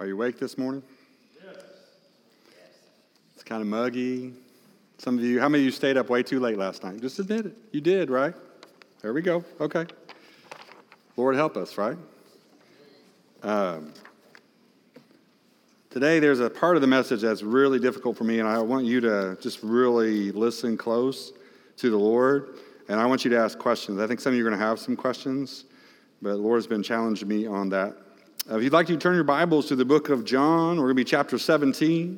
Are you awake this morning? Yes. It's kind of muggy. Some of you, how many of you stayed up way too late last night? Just admit it. You did, right? There we go. Okay. Lord help us, right? Today there's a part of the message that's really difficult for me, and I want you to just really listen close to the Lord, and I want you to ask questions. I think some of you are going to have some questions, but the Lord has been challenging me on that. If you'd like to turn your Bibles to the book of John, we're going to be chapter 17.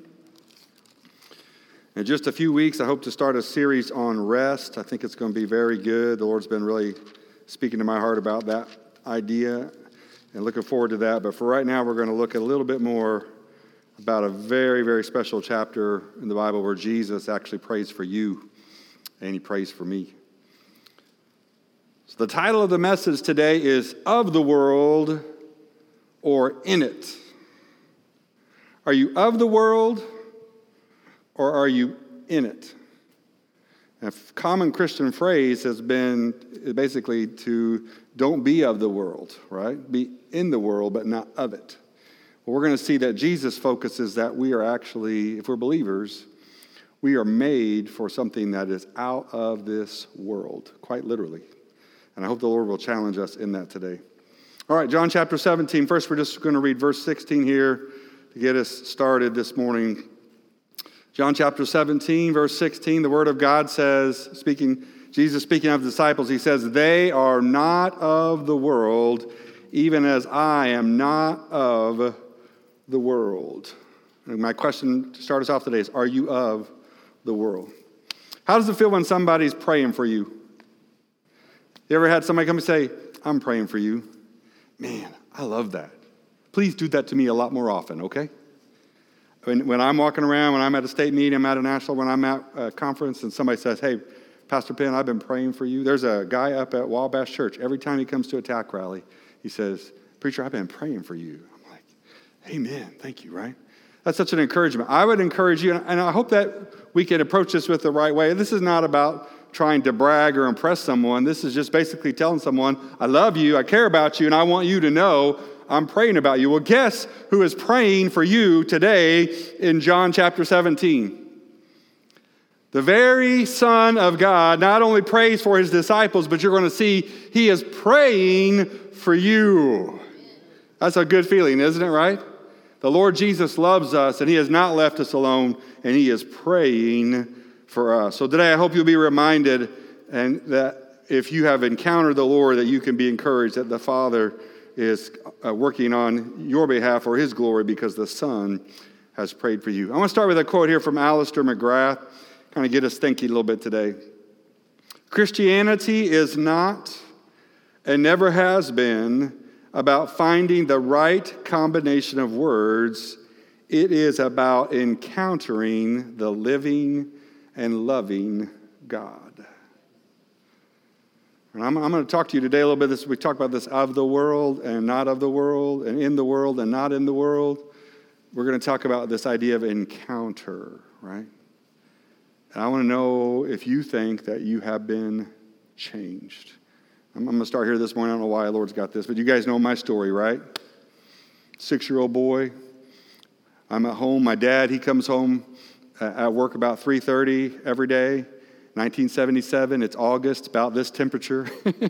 In just a few weeks, I hope to start a series on rest. I think it's going to be very good. The Lord's been really speaking to my heart about that idea, and looking forward to that. But for right now, we're going to look a little bit more about a very, very special chapter in the Bible where Jesus actually prays for you, and he prays for me. So the title of the message today is Of the World or In It. Are you of the world or are you in it? A common Christian phrase has been basically to don't be of the world, right? Be in the world, but not of it. Well, we're going to see that Jesus focuses that we are actually, if we're believers, we are made for something that is out of this world, quite literally. And I hope the Lord will challenge us in that today. All right, John chapter 17. First, we're just going to read verse 16 here to get us started this morning. John chapter 17, verse 16, the Word of God says, Jesus speaking of the disciples, he says, "They are not of the world, even as I am not of the world." And my question to start us off today is, are you of the world? How does it feel when somebody's praying for you? You ever had somebody come and say, "I'm praying for you"? Man, I love that. Please do that to me a lot more often, okay? When I'm walking around, when I'm at a state meeting, I'm at a national, when I'm at a conference, and somebody says, "Hey, Pastor Penn, I've been praying for you." There's a guy up at Wabash Church. Every time he comes to a TAC rally, he says, "Preacher, I've been praying for you." I'm like, amen, thank you, right? That's such an encouragement. I would encourage you, and I hope that we can approach this with the right way. This is not about trying to brag or impress someone. This is just basically telling someone, I love you, I care about you, and I want you to know I'm praying about you. Well, guess who is praying for you today in John chapter 17? The very Son of God not only prays for his disciples, but you're going to see he is praying for you. That's a good feeling, isn't it, right? The Lord Jesus loves us, and he has not left us alone, and he is praying for us. So today I hope you'll be reminded, and that if you have encountered the Lord, that you can be encouraged that the Father is working on your behalf for his glory because the Son has prayed for you. I want to start with a quote here from Alistair McGrath, kind of get us thinking a little bit today. Christianity is not and never has been about finding the right combination of words. It is about encountering the living and loving God. And I'm going to talk to you today a little bit. We talk about this of the world and not of the world, and in the world and not in the world. We're going to talk about this idea of encounter, right? And I want to know if you think that you have been changed. I'm going to start here this morning. I don't know why the Lord's got this, but you guys know my story, right? 6-year-old boy. I'm at home. My dad, he comes home at work about 3:30 every day. 1977, it's August, about this temperature.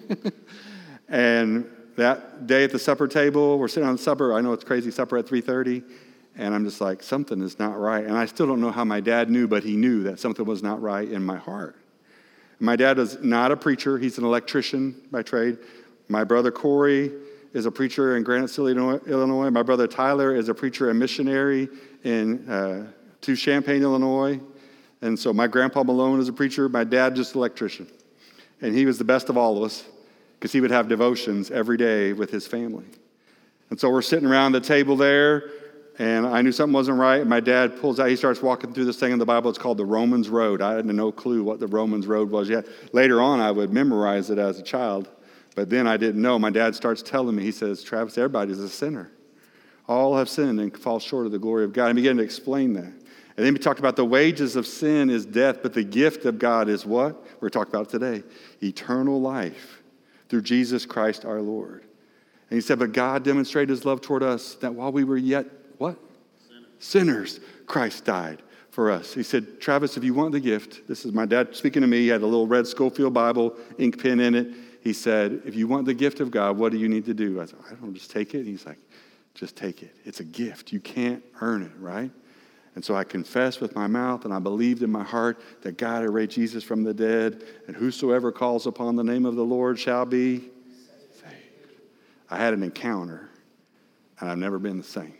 And that day at the supper table, we're sitting on the supper. I know it's crazy, supper at 3:30. And I'm just like, something is not right. And I still don't know how my dad knew, but he knew that something was not right in my heart. My dad is not a preacher. He's an electrician by trade. My brother Corey is a preacher in Granite City, Illinois. My brother Tyler is a preacher and missionary to Champaign, Illinois. And so my grandpa Malone is a preacher. My dad just an electrician. And he was the best of all of us because he would have devotions every day with his family. And so we're sitting around the table there, and I knew something wasn't right. My dad pulls out, he starts walking through this thing in the Bible. It's called the Romans Road. I had no clue what the Romans Road was yet. Later on, I would memorize it as a child. But then I didn't know. My dad starts telling me, he says, "Travis, everybody's a sinner. All have sinned and fall short of the glory of God." I began to explain that. And then we talked about the wages of sin is death, but the gift of God is what? We're talking about today. Eternal life through Jesus Christ our Lord. And he said, but God demonstrated his love toward us that while we were yet what? Sinners. Christ died for us. He said, Travis, if you want the gift, this is my dad speaking to me. He had a little red Schofield Bible, ink pen in it. He said, if you want the gift of God, what do you need to do? I said, I don't just take it. He's like, just take it. It's a gift. You can't earn it, right? And so I confessed with my mouth and I believed in my heart that God had raised Jesus from the dead, and whosoever calls upon the name of the Lord shall be saved. I had an encounter, and I've never been the same.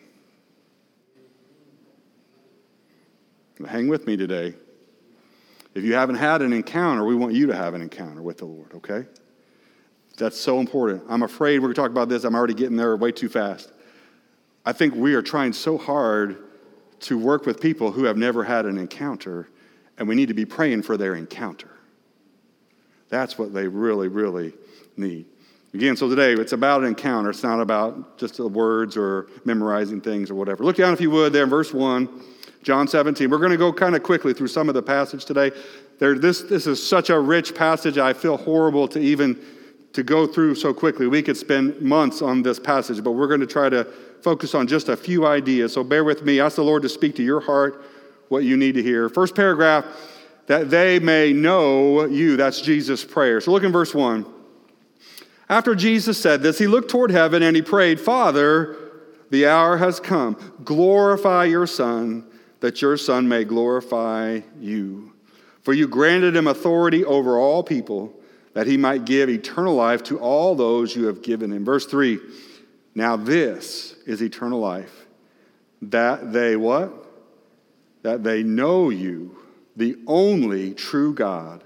Hang with me today. If you haven't had an encounter, we want you to have an encounter with the Lord, okay? That's so important. I'm afraid we're going to talk about this. I'm already getting there way too fast. I think we are trying so hard to work with people who have never had an encounter, and we need to be praying for their encounter. That's what they really, really need. Again, so today, it's about an encounter. It's not about just the words or memorizing things or whatever. Look down, if you would, there in verse 1, John 17. We're going to go kind of quickly through some of the passage today. This is such a rich passage. I feel horrible to go through so quickly. We could spend months on this passage, but we're going to try to focus on just a few ideas. So bear with me. Ask the Lord to speak to your heart what you need to hear. First paragraph, that they may know you. That's Jesus' prayer. So look in verse 1. After Jesus said this, he looked toward heaven and he prayed, Father, the hour has come. Glorify your Son, that your Son may glorify you. For you granted him authority over all people, that he might give eternal life to all those you have given him. Verse 3, now this is eternal life, that they what? That they know you, the only true God,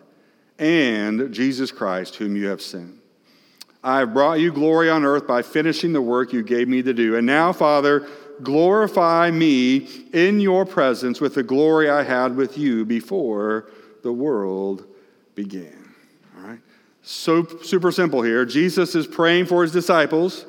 and Jesus Christ, whom you have sent. I have brought you glory on earth by finishing the work you gave me to do. And now, Father, glorify me in your presence with the glory I had with you before the world began. All right? So super simple here. Jesus is praying for his disciples.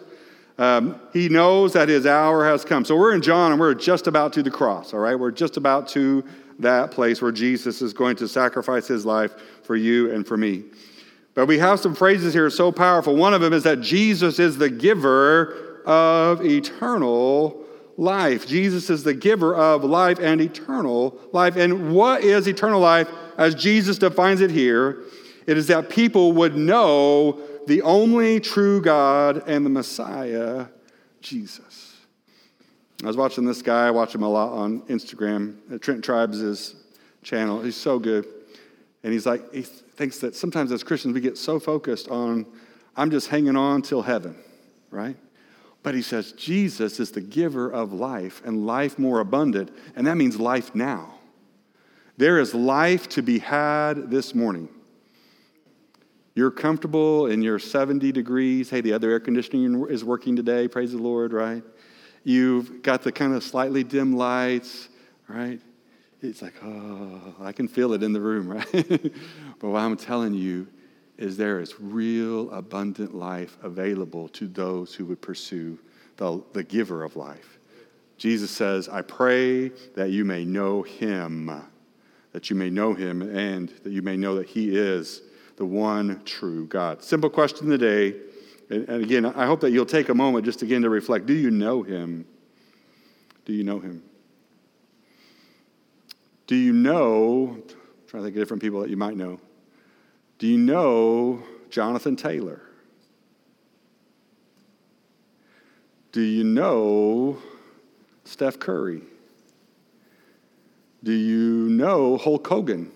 He knows that his hour has come. So we're in John and we're just about to the cross, all right? We're just about to that place where Jesus is going to sacrifice his life for you and for me. But we have some phrases here so powerful. One of them is that Jesus is the giver of eternal life. Jesus is the giver of life and eternal life. And what is eternal life as Jesus defines it here? It is that people would know the only true God and the Messiah, Jesus. I was watching this guy. I watch him a lot on Instagram. Trent Tribes' channel. He's so good. And he's like, he thinks that sometimes as Christians we get so focused on, I'm just hanging on till heaven, right? But he says Jesus is the giver of life and life more abundant. And that means life now. There is life to be had this morning. You're comfortable in your 70 degrees. Hey, the other air conditioning is working today. Praise the Lord, right? You've got the kind of slightly dim lights, right? It's like, oh, I can feel it in the room, right? But what I'm telling you is there is real abundant life available to those who would pursue the giver of life. Jesus says, I pray that you may know him, and that you may know that he is the one true God. Simple question today. And again, I hope that you'll take a moment just again to reflect. Do you know him? Do you know him? Do you know, I'm trying to think of different people that you might know. Do you know Jonathan Taylor? Do you know Steph Curry? Do you know Hulk Hogan?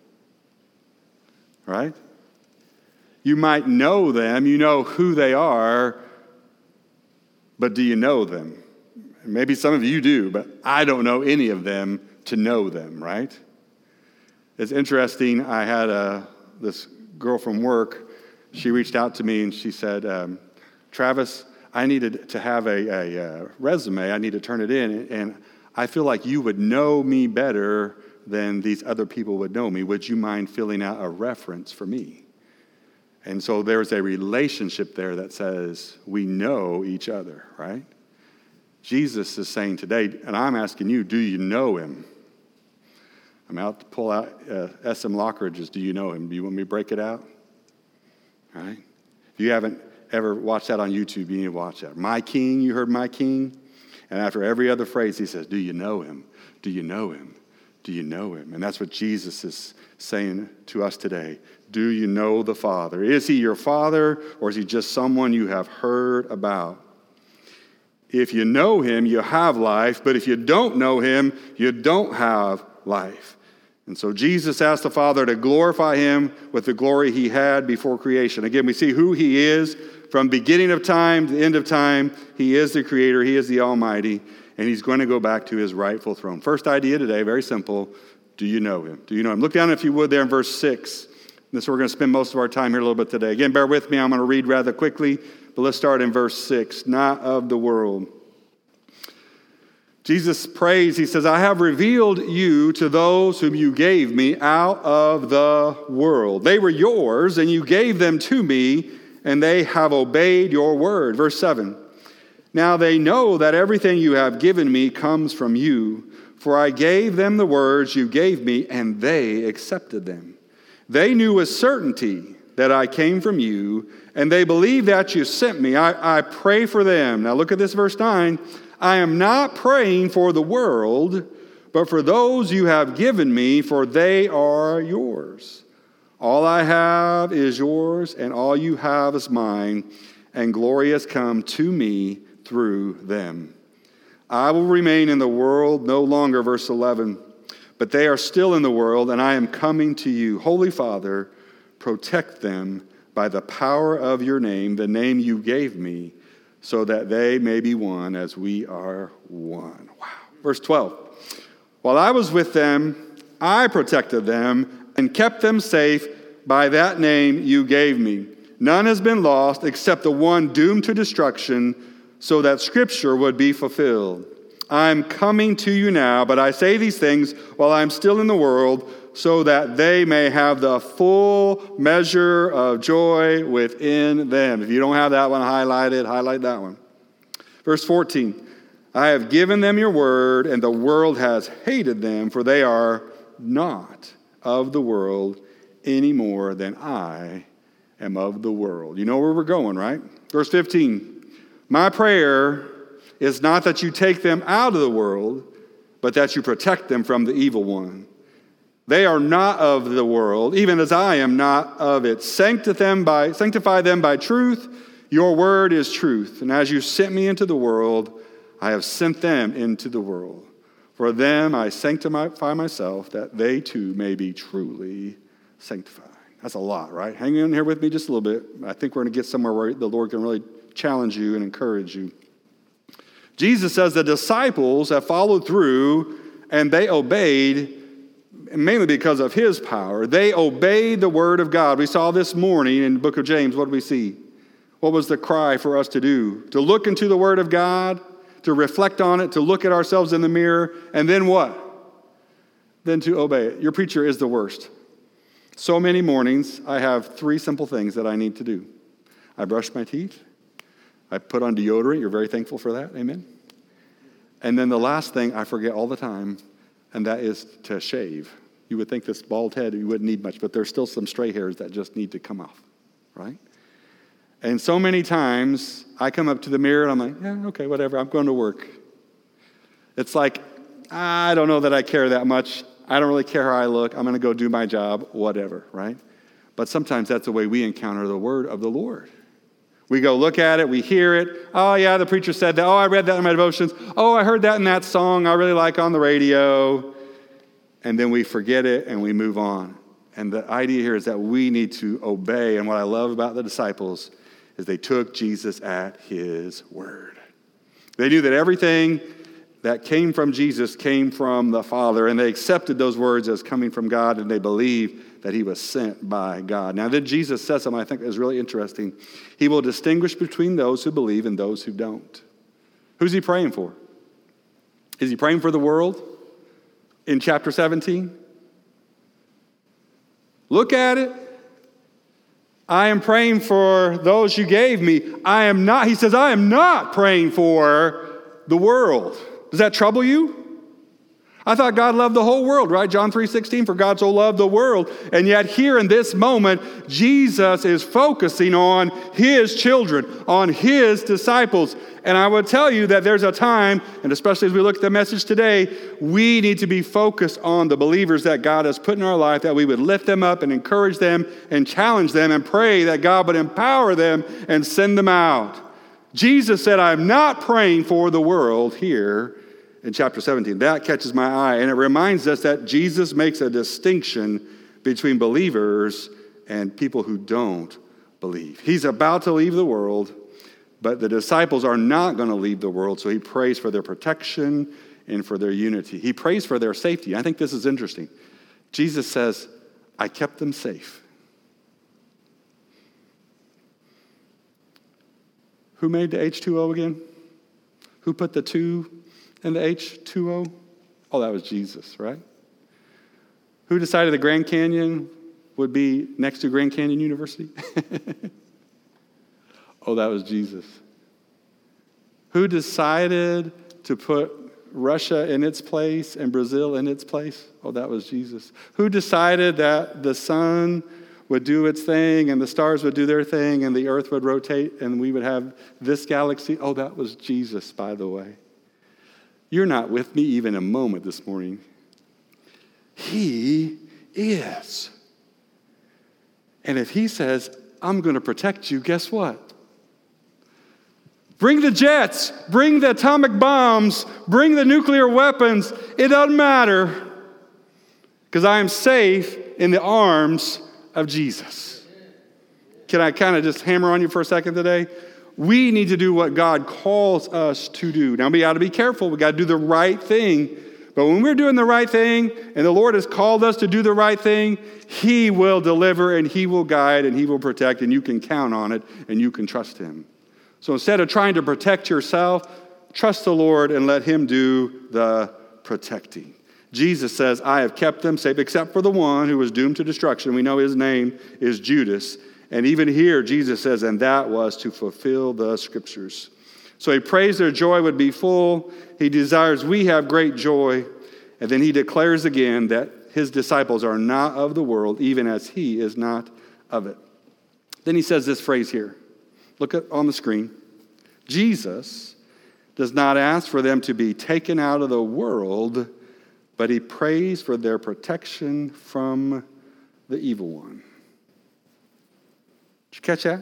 Right? You might know them, you know who they are, but do you know them? Maybe some of you do, but I don't know any of them to know them, right? It's interesting. I had this girl from work. She reached out to me and she said, Travis, I needed to have a resume. I need to turn it in, and I feel like you would know me better than these other people would know me. Would you mind filling out a reference for me? And so there's a relationship there that says we know each other, right? Jesus is saying today, and I'm asking you, do you know him? I'm out to pull out S.M. Lockridge's Do You Know Him? Do you want me to break it out? All right? If you haven't ever watched that on YouTube, you need to watch that. My King, you heard My King? And after every other phrase, he says, do you know him? Do you know him? Do you know him? And that's what Jesus is saying to us today. Do you know the Father? Is he your Father, or is he just someone you have heard about? If you know him, you have life, but if you don't know him, you don't have life. And so Jesus asked the Father to glorify him with the glory he had before creation. Again, we see who he is from beginning of time to the end of time. He is the Creator. He is the Almighty, and he's going to go back to his rightful throne. First idea today, very simple. Do you know him? Do you know him? Look down, if you would, there in verse 6. This is where we're going to spend most of our time here a little bit today. Again, bear with me. I'm going to read rather quickly, but let's start in verse 6. Not of the world. Jesus prays, he says, I have revealed you to those whom you gave me out of the world. They were yours, and you gave them to me, and they have obeyed your word. Verse 7. Now they know that everything you have given me comes from you, for I gave them the words you gave me, and they accepted them. They knew with certainty that I came from you, and they believe that you sent me. I pray for them. Now look at this, verse 9. I am not praying for the world, but for those you have given me, for they are yours. All I have is yours, and all you have is mine, and glory has come to me through them. I will remain in the world no longer, verse 11, but they are still in the world, and I am coming to you. Holy Father, protect them by the power of your name, the name you gave me, so that they may be one as we are one. Wow. Verse 12. While I was with them, I protected them and kept them safe by that name you gave me. None has been lost except the one doomed to destruction, so that Scripture would be fulfilled. I'm coming to you now, but I say these things while I'm still in the world, so that they may have the full measure of joy within them. If you don't have that one highlighted, highlight that one. Verse 14, I have given them your word, and the world has hated them, for they are not of the world any more than I am of the world. You know where we're going, right? Verse 15, my prayer is not that you take them out of the world, but that you protect them from the evil one. They are not of the world, even as I am not of it. Sanctify them by truth. Your word is truth. And as you sent me into the world, I have sent them into the world. For them I sanctify myself, that they too may be truly sanctified. That's a lot, right? Hang in here with me just a little bit. I think we're going to get somewhere where the Lord can really challenge you and encourage you. Jesus says the disciples have followed through, and they obeyed, mainly because of his power. They obeyed the word of God. We saw this morning in the book of James. What did we see? What was the cry for us to do? To look into the word of God, to reflect on it, to look at ourselves in the mirror, and then what? Then to obey it. Your preacher is the worst. So many mornings, I have 3 simple things that I need to do. I brush my teeth. I put on deodorant. You're very thankful for that. Amen. And then the last thing I forget all the time, and that is to shave. You would think this bald head, you wouldn't need much, but there's still some stray hairs that just need to come off, right? And so many times, I come up to the mirror, and I'm like, yeah, okay, whatever, I'm going to work. It's like, I don't know that I care that much. I don't really care how I look. I'm going to go do my job, whatever, right? But sometimes that's the way we encounter the word of the Lord. We go look at it, we hear it. Oh, yeah, the preacher said that. Oh, I read that in my devotions. Oh, I heard that in that song I really like on the radio. And then we forget it and we move on. And the idea here is that we need to obey. And what I love about the disciples is they took Jesus at his word. They knew that everything that came from Jesus came from the Father, and they accepted those words as coming from God, and they believed that he was sent by God. Now, then Jesus says something I think is really interesting. He will distinguish between those who believe and those who don't. Who's he praying for? Is he praying for the world in chapter 17? Look at it. I am praying for those you gave me. He says, I am not praying for the world. Does that trouble you? I thought God loved the whole world, right? John 3:16, for God so loved the world. And yet here in this moment, Jesus is focusing on his children, on his disciples. And I would tell you that there's a time, and especially as we look at the message today, we need to be focused on the believers that God has put in our life, that we would lift them up and encourage them and challenge them and pray that God would empower them and send them out. Jesus said, I'm not praying for the world here in chapter 17. That catches my eye, and it reminds us that Jesus makes a distinction between believers and people who don't believe. He's about to leave the world, but the disciples are not going to leave the world, so he prays for their protection and for their unity. He prays for their safety. I think this is interesting. Jesus says, I kept them safe. Who made the H2O again? Who put the 2 in the H2O? Oh, that was Jesus, right? Who decided the Grand Canyon would be next to Grand Canyon University? Oh, that was Jesus. Who decided to put Russia in its place and Brazil in its place? Oh, that was Jesus. Who decided that the sun would do its thing and the stars would do their thing and the earth would rotate and we would have this galaxy? Oh, that was Jesus, by the way. You're not with me even a moment this morning. He is. And if he says, I'm going to protect you, guess what? Bring the jets, bring the atomic bombs, bring the nuclear weapons. It doesn't matter because I am safe in the arms of Jesus. Can I kind of just hammer on you for a second today? We need to do what God calls us to do. Now, we got to be careful. We got to do the right thing. But when we're doing the right thing and the Lord has called us to do the right thing, he will deliver and he will guide and he will protect, and you can count on it and you can trust him. So instead of trying to protect yourself, trust the Lord and let him do the protecting. Jesus says, I have kept them safe, except for the one who was doomed to destruction. We know his name is Judas. And even here, Jesus says, and that was to fulfill the scriptures. So he prays their joy would be full. He desires we have great joy. And then he declares again that his disciples are not of the world, even as he is not of it. Then he says this phrase here. Look on the screen. Jesus does not ask for them to be taken out of the world, but he prays for their protection from the evil one. Did you catch that?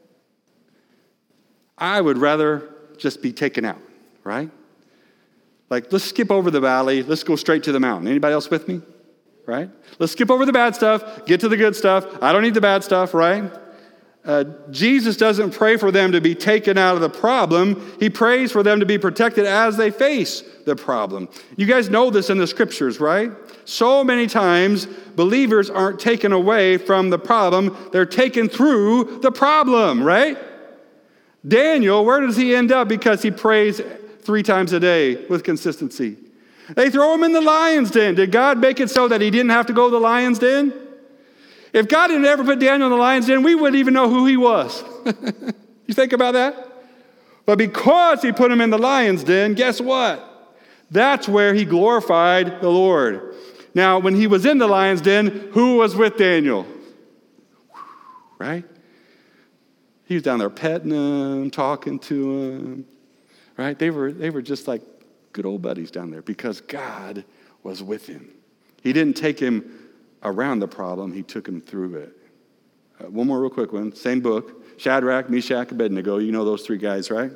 I would rather just be taken out, right? Like, let's skip over the valley. Let's go straight to the mountain. Anybody else with me? Right? Let's skip over the bad stuff, get to the good stuff. I don't need the bad stuff, right? Jesus doesn't pray for them to be taken out of the problem. He prays for them to be protected as they face the problem. You guys know this in the scriptures, right? So many times, believers aren't taken away from the problem. They're taken through the problem, right? Daniel, where does he end up? Because he prays 3 times a day with consistency. They throw him in the lion's den. Did God make it so that he didn't have to go to the lion's den? If God had ever put Daniel in the lion's den, we wouldn't even know who he was. You think about that? But because he put him in the lion's den, guess what? That's where he glorified the Lord. Now, when he was in the lion's den, who was with Daniel? Right? He was down there petting him, talking to him. Right? They were just like good old buddies down there because God was with him. He didn't take him around the problem, he took him through it. One more real quick one, same book, Shadrach, Meshach, Abednego. You know those 3 guys, right?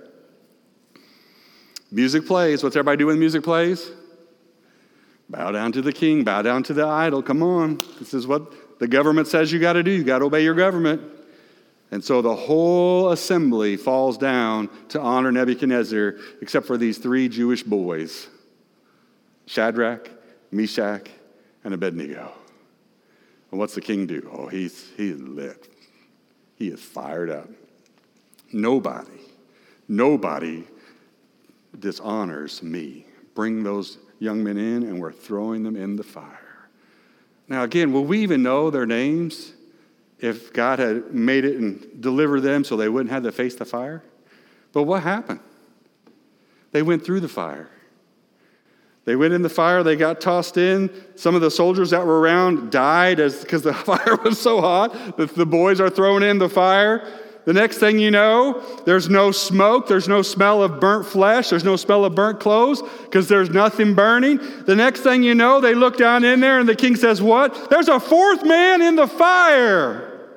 Music plays. What's everybody do when music plays? Bow down to the king, bow down to the idol. Come on. This is what the government says you got to do. You got to obey your government. And so the whole assembly falls down to honor Nebuchadnezzar, except for these 3 Jewish boys, Shadrach, Meshach, and Abednego. And what's the king do? Oh, he's lit. He is fired up. Nobody dishonors me. Bring those young men in, and we're throwing them in the fire. Now, again, will we even know their names if God had made it and delivered them so they wouldn't have to face the fire? But what happened? They went through the fire. They went in the fire, they got tossed in. Some of the soldiers that were around died because the fire was so hot that the boys are thrown in the fire. The next thing you know, there's no smoke, there's no smell of burnt flesh, there's no smell of burnt clothes because there's nothing burning. The next thing you know, they look down in there and the king says, what? There's a fourth man in the fire.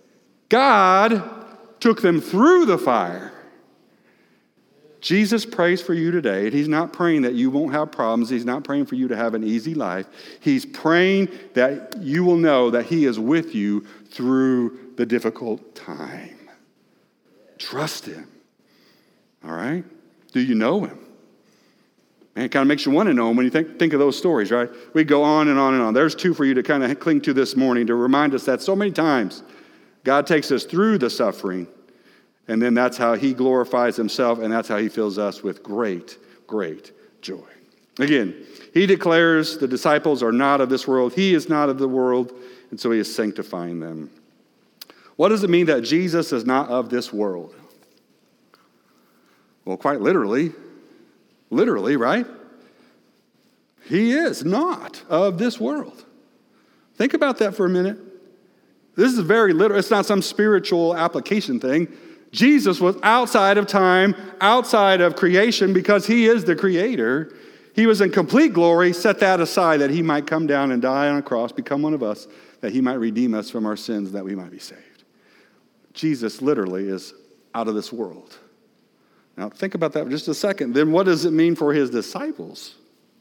God took them through the fire. Jesus prays for you today, and he's not praying that you won't have problems. He's not praying for you to have an easy life. He's praying that you will know that he is with you through the difficult time. Trust him. All right? Do you know him? Man, it kind of makes you want to know him when you think of those stories, right? We go on and on and on. There's two for you to kind of cling to this morning to remind us that so many times God takes us through the suffering, and then that's how he glorifies himself, and that's how he fills us with great, great joy. Again, he declares the disciples are not of this world. He is not of the world, and so he is sanctifying them. What does it mean that Jesus is not of this world? Well, quite literally, right? He is not of this world. Think about that for a minute. This is very literal. It's not some spiritual application thing. Jesus was outside of time, outside of creation, because he is the creator. He was in complete glory, set that aside that he might come down and die on a cross, become one of us, that he might redeem us from our sins, that we might be saved. Jesus literally is out of this world. Now think about that for just a second. Then what does it mean for his disciples?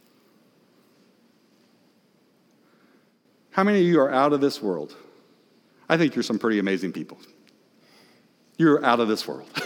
How many of you are out of this world? I think you're some pretty amazing people. You're out of this world.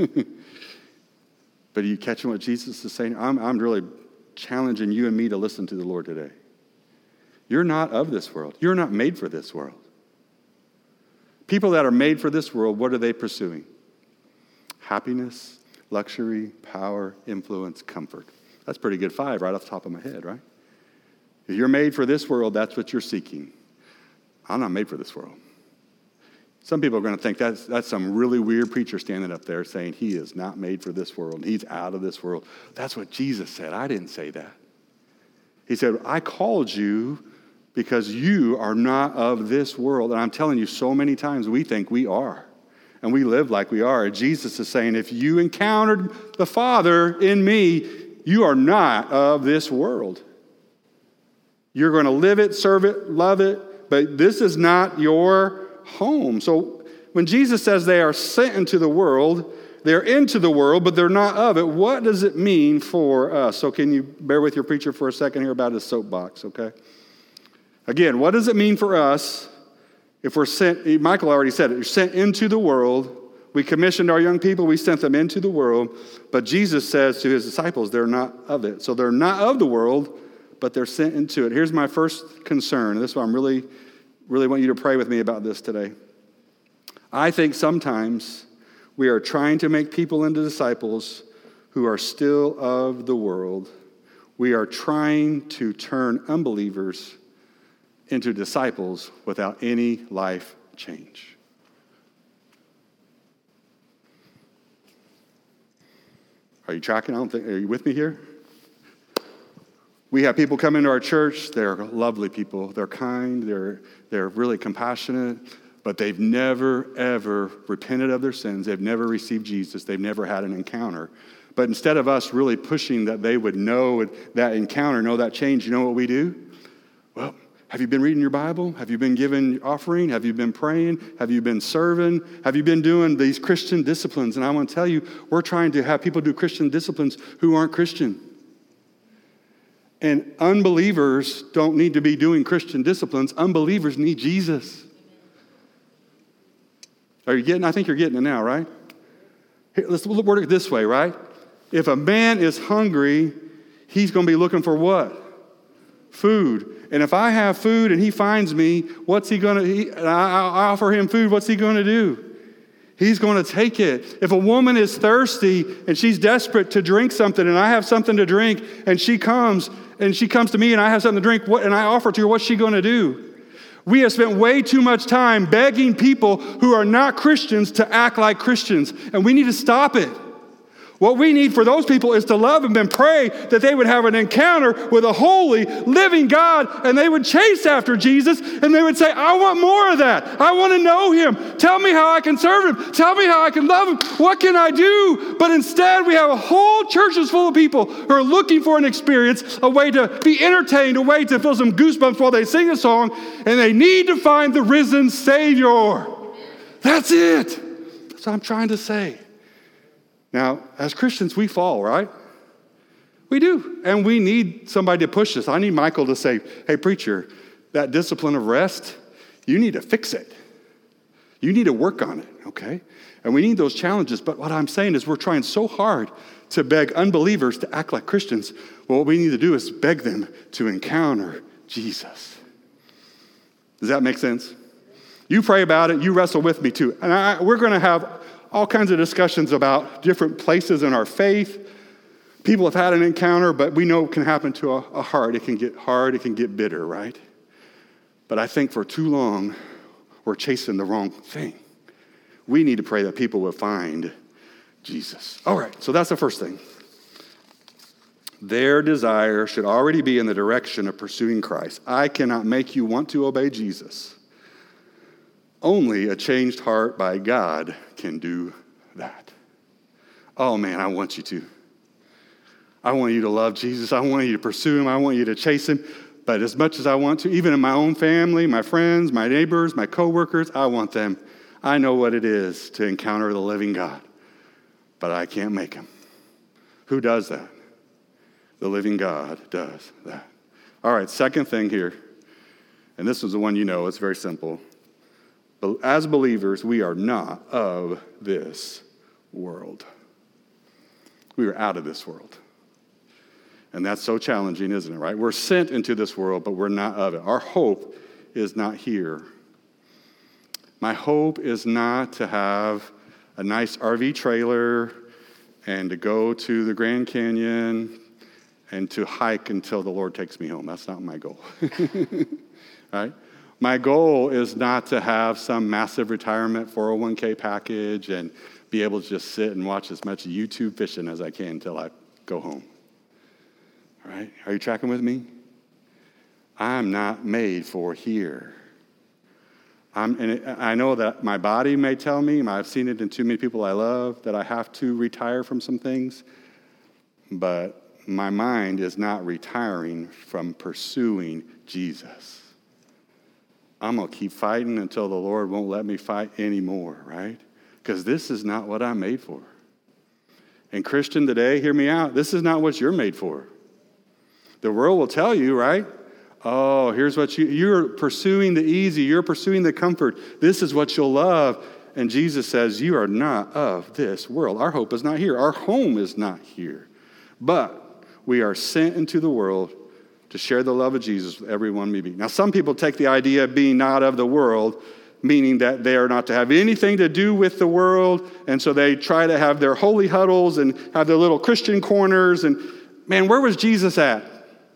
But are you catching what Jesus is saying? I'm really challenging you and me to listen to the Lord today. You're not of this world. You're not made for this world. People that are made for this world, what are they pursuing? Happiness, luxury, power, influence, comfort. That's pretty good 5 right off the top of my head, right? If you're made for this world, that's what you're seeking. I'm not made for this world. Some people are going to think that's some really weird preacher standing up there saying he is not made for this world. He's out of this world. That's what Jesus said. I didn't say that. He said, I called you because you are not of this world. And I'm telling you, so many times we think we are. And we live like we are. And Jesus is saying, if you encountered the Father in me, you are not of this world. You're going to live it, serve it, love it, but this is not your home. So when Jesus says they are sent into the world, they're into the world, but they're not of it. What does it mean for us? So can you bear with your preacher for a second here about his soapbox, okay? Again, what does it mean for us if we're sent? Michael already said it. You're sent into the world. We commissioned our young people. We sent them into the world. But Jesus says to his disciples, they're not of it. So they're not of the world, but they're sent into it. Here's my first concern. This is why I'm really want you to pray with me about this today. I think sometimes we are trying to make people into disciples who are still of the world. We are trying to turn unbelievers into disciples without any life change. Are you tracking? Are you with me here? We have people come into our church. They're lovely people. They're kind. They're really compassionate. But they've never, ever repented of their sins. They've never received Jesus. They've never had an encounter. But instead of us really pushing that they would know that encounter, know that change, you know what we do? Well, have you been reading your Bible? Have you been giving offering? Have you been praying? Have you been serving? Have you been doing these Christian disciplines? And I want to tell you, we're trying to have people do Christian disciplines who aren't Christian. And unbelievers don't need to be doing Christian disciplines. Unbelievers need Jesus. Are you getting? I think you're getting it now, right? Here, let's word it this way, right? If a man is hungry, he's going to be looking for what? Food. And if I have food and he finds me, what's he going to? I offer him food. What's he going to do? He's going to take it. If a woman is thirsty and she's desperate to drink something, and I have something to drink, and she comes to me and I have something to drink, and I offer to her, what's she going to do? We have spent way too much time begging people who are not Christians to act like Christians, and we need to stop it. What we need for those people is to love them and pray that they would have an encounter with a holy, living God, and they would chase after Jesus, and they would say, I want more of that. I want to know him. Tell me how I can serve him. Tell me how I can love him. What can I do? But instead, we have a whole churches full of people who are looking for an experience, a way to be entertained, a way to feel some goosebumps while they sing a song, and they need to find the risen Savior. That's it. That's what I'm trying to say. Now, as Christians, we fall, right? We do. And we need somebody to push us. I need Michael to say, hey, preacher, that discipline of rest, you need to fix it. You need to work on it, okay? And we need those challenges. But what I'm saying is we're trying so hard to beg unbelievers to act like Christians. Well, what we need to do is beg them to encounter Jesus. Does that make sense? You pray about it. You wrestle with me too. And we're going to have all kinds of discussions about different places in our faith. People have had an encounter, but we know it can happen to a heart. It can get hard. It can get bitter, right? But I think for too long, we're chasing the wrong thing. We need to pray that people will find Jesus. All right, so that's the first thing. Their desire should already be in the direction of pursuing Christ. I cannot make you want to obey Jesus. Only a changed heart by God can do that. Oh man, I want you to. I want you to love Jesus. I want you to pursue him. I want you to chase him. But as much as I want to, even in my own family, my friends, my neighbors, my coworkers, I want them. I know what it is to encounter the living God. But I can't make him. Who does that? The living God does that. All right, second thing here. And this is the one you know. It's very simple. As believers, we are not of this world. We are out of this world. And that's so challenging, isn't it, right? We're sent into this world, but we're not of it. Our hope is not here. My hope is not to have a nice RV trailer and to go to the Grand Canyon and to hike until the Lord takes me home. That's not my goal. Right? My goal is not to have some massive retirement 401k package and be able to just sit and watch as much YouTube fishing as I can until I go home. All right? Are you tracking with me? I'm not made for here. And I know that my body may tell me, I've seen it in too many people I love, that I have to retire from some things, but my mind is not retiring from pursuing Jesus. I'm going to keep fighting until the Lord won't let me fight anymore, right? Because this is not what I'm made for. And Christian today, hear me out, this is not what you're made for. The world will tell you, right? Oh, here's what you're pursuing the easy, you're pursuing the comfort. This is what you'll love. And Jesus says, you are not of this world. Our hope is not here. Our home is not here. But we are sent into the world to share the love of Jesus with everyone we meet. Now, some people take the idea of being not of the world, meaning that they are not to have anything to do with the world, and so they try to have their holy huddles and have their little Christian corners. And man, where was Jesus at?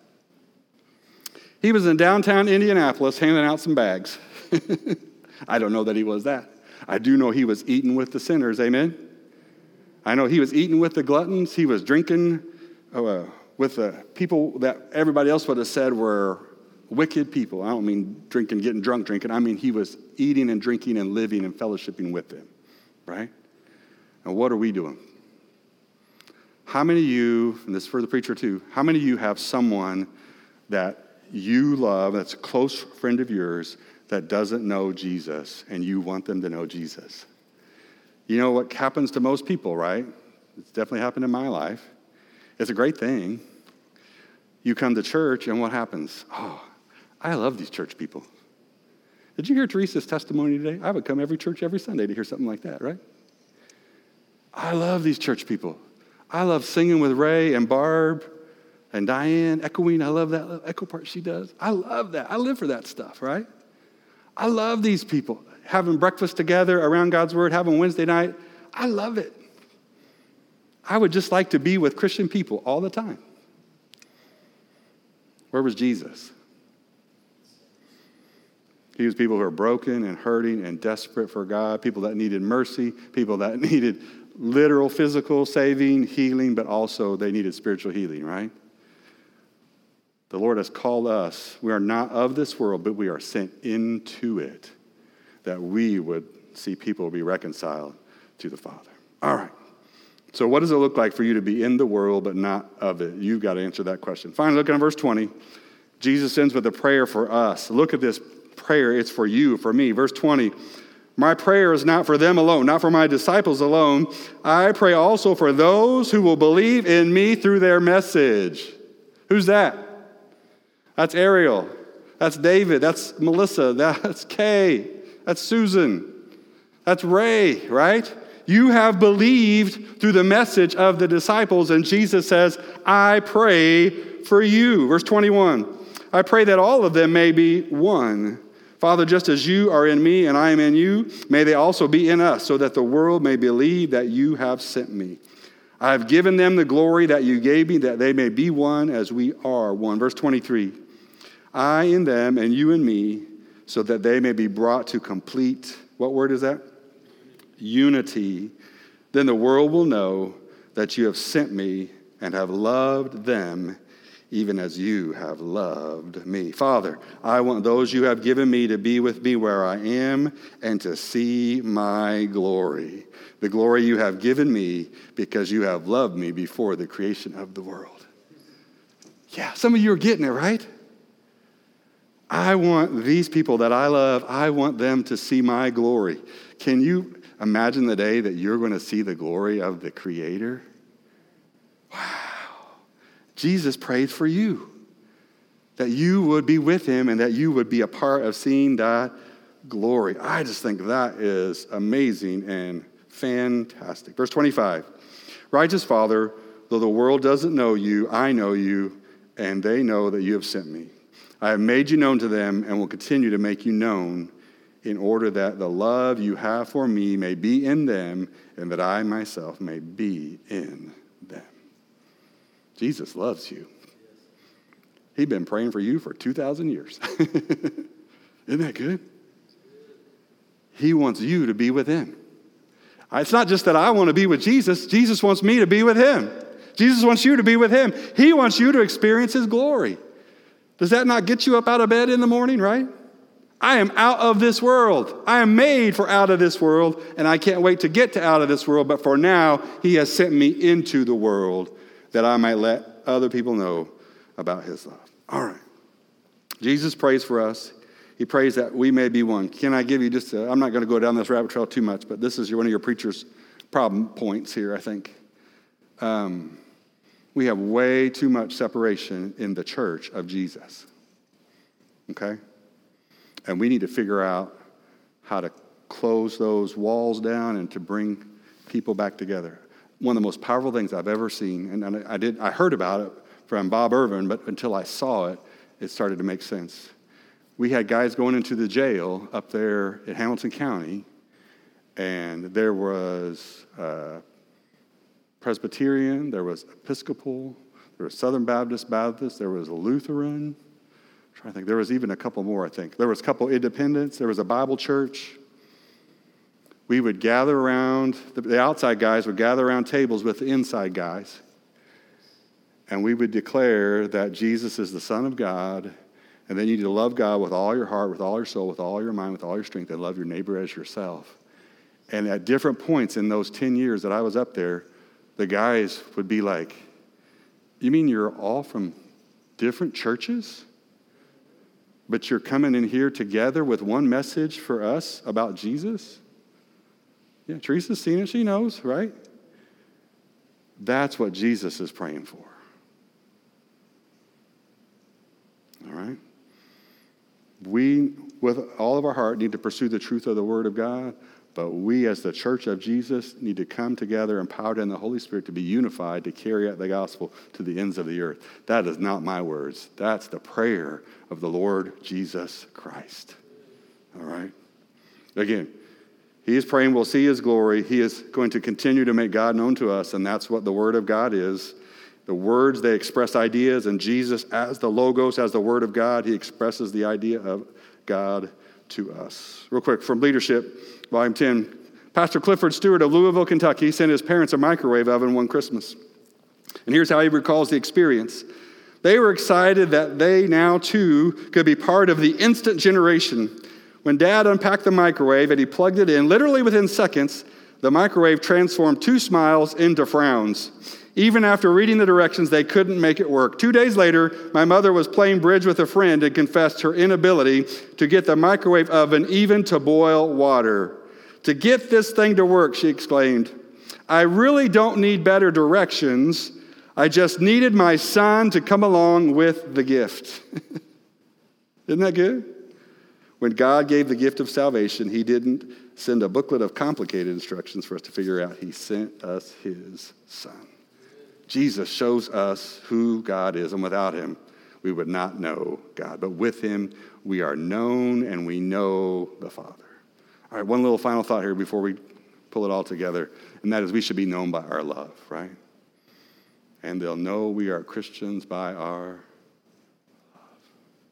He was in downtown Indianapolis handing out some bags. I don't know that he was that. I do know he was eating with the sinners, amen? I know he was eating with the gluttons. He was drinking with the people that everybody else would have said were wicked people. I don't mean drinking, getting drunk drinking. I mean he was eating and drinking and living and fellowshipping with them, right? And what are we doing? How many of you, and this is for the preacher too, how many of you have someone that you love, that's a close friend of yours, that doesn't know Jesus, and you want them to know Jesus? You know what happens to most people, right? It's definitely happened in my life. It's a great thing. You come to church, and what happens? Oh, I love these church people. Did you hear Teresa's testimony today? I would come every church every Sunday to hear something like that, right? I love these church people. I love singing with Ray and Barb and Diane, echoing. I love that little echo part she does. I love that. I live for that stuff, right? I love these people. Having breakfast together around God's Word, having Wednesday night. I love it. I would just like to be with Christian people all the time. Where was Jesus? He was people who are broken and hurting and desperate for God, people that needed mercy, people that needed literal physical saving, healing, but also they needed spiritual healing, right? The Lord has called us. We are not of this world, but we are sent into it, that we would see people be reconciled to the Father. All right. So what does it look like for you to be in the world but not of it? You've got to answer that question. Finally, look at verse 20. Jesus ends with a prayer for us. Look at this prayer. It's for you, for me. Verse 20. My prayer is not for them alone, not for my disciples alone. I pray also for those who will believe in me through their message. Who's that? That's Ariel. That's David. That's Melissa. That's Kay. That's Susan. That's Ray, right? You have believed through the message of the disciples, and Jesus says, I pray for you. Verse 21, I pray that all of them may be one. Father, just as you are in me and I am in you, may they also be in us, so that the world may believe that you have sent me. I have given them the glory that you gave me, that they may be one as we are one. Verse 23, I in them and you in me, so that they may be brought to complete, what word is that? Unity. Then the world will know that you have sent me and have loved them even as you have loved me. Father, I want those you have given me to be with me where I am and to see my glory, the glory you have given me because you have loved me before the creation of the world. Yeah, some of you are getting it, right? I want these people that I love, I want them to see my glory. Can you imagine the day that you're going to see the glory of the Creator? Wow. Jesus prays for you, that you would be with him and that you would be a part of seeing that glory. I just think that is amazing and fantastic. Verse 25, righteous Father, though the world doesn't know you, I know you, and they know that you have sent me. I have made you known to them and will continue to make you known in order that the love you have for me may be in them and that I myself may be in them. Jesus loves you. He's been praying for you for 2,000 years. Isn't that good? He wants you to be with him. It's not just that I want to be with Jesus. Jesus wants me to be with him. Jesus wants you to be with him. He wants you to experience his glory. Does that not get you up out of bed in the morning, right? I am out of this world. I am made for out of this world, and I can't wait to get to out of this world. But for now, he has sent me into the world that I might let other people know about his love. All right. Jesus prays for us. He prays that we may be one. Can I give you just I'm not going to go down this rabbit trail too much, but this is one of your preacher's problem points here, I think. We have way too much separation in the church of Jesus. Okay? And we need to figure out how to close those walls down and to bring people back together. One of the most powerful things I've ever seen, and I heard about it from Bob Irvin, but until I saw it, it started to make sense. We had guys going into the jail up there in Hamilton County, and there was Presbyterian, there was Episcopal, there was Southern Baptist, there was a Lutheran. I'm trying to think. There was even a couple more, I think. There was a couple independents. There was a Bible church. We would gather around, the outside guys would gather around tables with the inside guys, and we would declare that Jesus is the Son of God, and then you need to love God with all your heart, with all your soul, with all your mind, with all your strength, and love your neighbor as yourself. And at different points in those 10 years that I was up there, the guys would be like, you mean you're all from different churches? But you're coming in here together with one message for us about Jesus? Yeah, Teresa's seen it. She knows, right? That's what Jesus is praying for. All right? We, with all of our heart, need to pursue the truth of the Word of God, but we as the church of Jesus need to come together empowered in the Holy Spirit to be unified to carry out the gospel to the ends of the earth. That is not my words. That's the prayer of the Lord Jesus Christ. All right? Again, he is praying we'll see his glory. He is going to continue to make God known to us, and that's what the Word of God is. The words, they express ideas, and Jesus, as the Logos, as the Word of God, he expresses the idea of God to us. Real quick, from Leadership, Volume 10, Pastor Clifford Stewart of Louisville, Kentucky, sent his parents a microwave oven one Christmas. And here's how he recalls the experience. They were excited that they now, too, could be part of the instant generation. When Dad unpacked the microwave and he plugged it in, literally within seconds, the microwave transformed 2 smiles into frowns. Even after reading the directions, they couldn't make it work. 2 days later, my mother was playing bridge with a friend and confessed her inability to get the microwave oven even to boil water. To get this thing to work, she exclaimed, I really don't need better directions. I just needed my son to come along with the gift. Isn't that good? When God gave the gift of salvation, he didn't send a booklet of complicated instructions for us to figure out. He sent us his son. Jesus shows us who God is, and without him, we would not know God. But with him, we are known and we know the Father. All right, one little final thought here before we pull it all together, and that is we should be known by our love, right? And they'll know we are Christians by our love.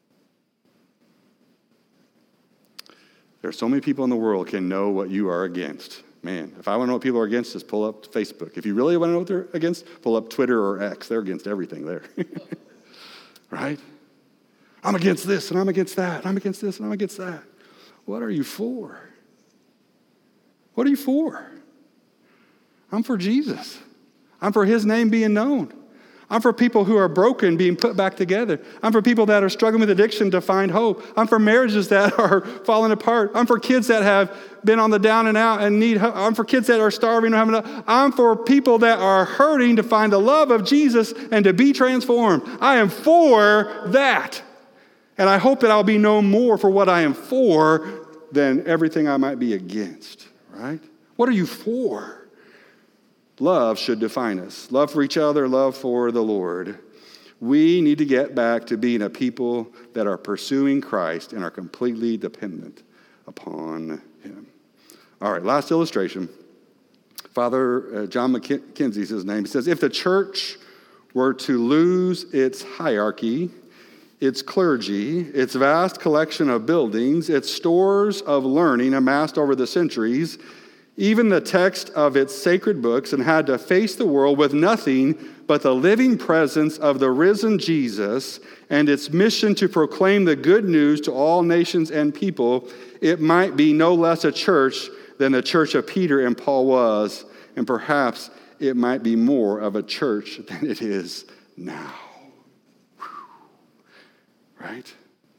There are so many people in the world can know what you are against. Man, if I want to know what people are against, just pull up Facebook. If you really want to know what they're against, pull up Twitter or X. They're against everything there. Right? I'm against this, and I'm against that. I'm against this, and I'm against that. What are you for? What are you for? I'm for Jesus. I'm for his name being known. I'm for people who are broken being put back together. I'm for people that are struggling with addiction to find hope. I'm for marriages that are falling apart. I'm for kids that have been on the down and out and need help. I'm for kids that are starving. I'm for people that are hurting to find the love of Jesus and to be transformed. I am for that. And I hope that I'll be known more for what I am for than everything I might be against, right? What are you for? Love should define us. Love for each other, love for the Lord. We need to get back to being a people that are pursuing Christ and are completely dependent upon him. All right, last illustration. Father John McKenzie is his name. He says, if the church were to lose its hierarchy, its clergy, its vast collection of buildings, its stores of learning amassed over the centuries, even the text of its sacred books, and had to face the world with nothing but the living presence of the risen Jesus and its mission to proclaim the good news to all nations and people, it might be no less a church than the church of Peter and Paul was, and perhaps it might be more of a church than it is now. Right?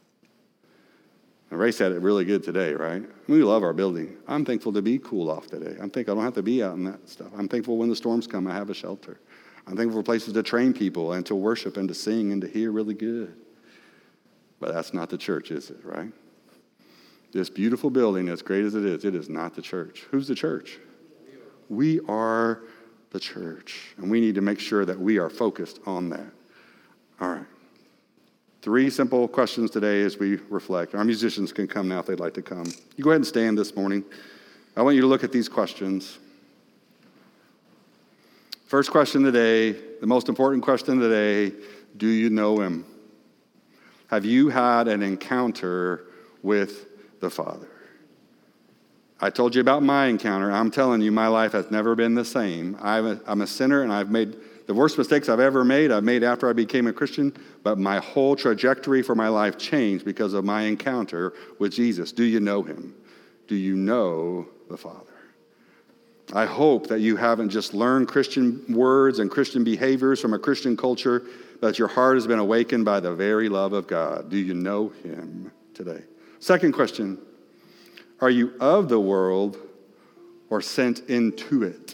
Ray said it really good today, right? We love our building. I'm thankful to be cool off today. I'm thankful I don't have to be out in that stuff. I'm thankful when the storms come, I have a shelter. I'm thankful for places to train people and to worship and to sing and to hear really good. But that's not the church, is it, right? This beautiful building, as great as it is not the church. Who's the church? We are the church. And we need to make sure that we are focused on that. All right. 3 simple questions today as we reflect. Our musicians can come now if they'd like to come. You go ahead and stand this morning. I want you to look at these questions. First question today, the most important question today, do you know him? Have you had an encounter with the Father? I told you about my encounter. I'm telling you, my life has never been the same. I'm a sinner, and I've made the worst mistakes I've ever made, I've made after I became a Christian, but my whole trajectory for my life changed because of my encounter with Jesus. Do you know him? Do you know the Father? I hope that you haven't just learned Christian words and Christian behaviors from a Christian culture, but your heart has been awakened by the very love of God. Do you know him today? Second question, are you of the world or sent into it?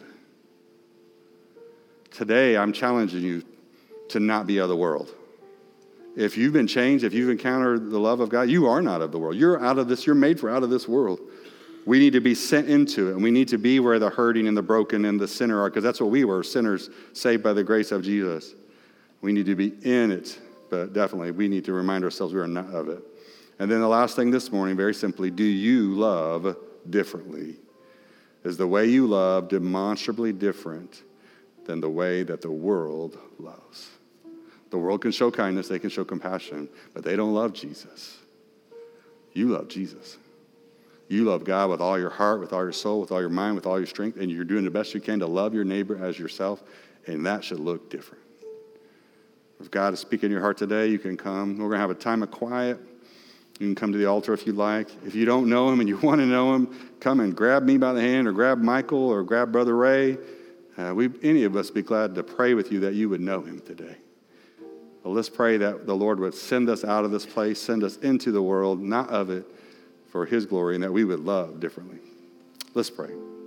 Today, I'm challenging you to not be of the world. If you've been changed, if you've encountered the love of God, you are not of the world. You're out of this. You're made for out of this world. We need to be sent into it, and we need to be where the hurting and the broken and the sinner are, because that's what we were, sinners saved by the grace of Jesus. We need to be in it, but definitely we need to remind ourselves we are not of it. And then the last thing this morning, very simply, do you love differently? Is the way you love demonstrably different than the way that the world loves? The world can show kindness, they can show compassion, but they don't love Jesus. You love Jesus. you love God with all your heart, with all your soul, with all your mind, with all your strength, and you're doing the best you can to love your neighbor as yourself, and that should look different. If God is speaking in your heart today, you can come. We're going to have a time of quiet. You can come to the altar if you like. If you don't know him and you want to know him, come and grab me by the hand or grab Michael or grab Brother Ray. Any of us be glad to pray with you that you would know him today. Well, let's pray that the Lord would send us out of this place, send us into the world, not of it, for his glory, and that we would love differently. Let's pray.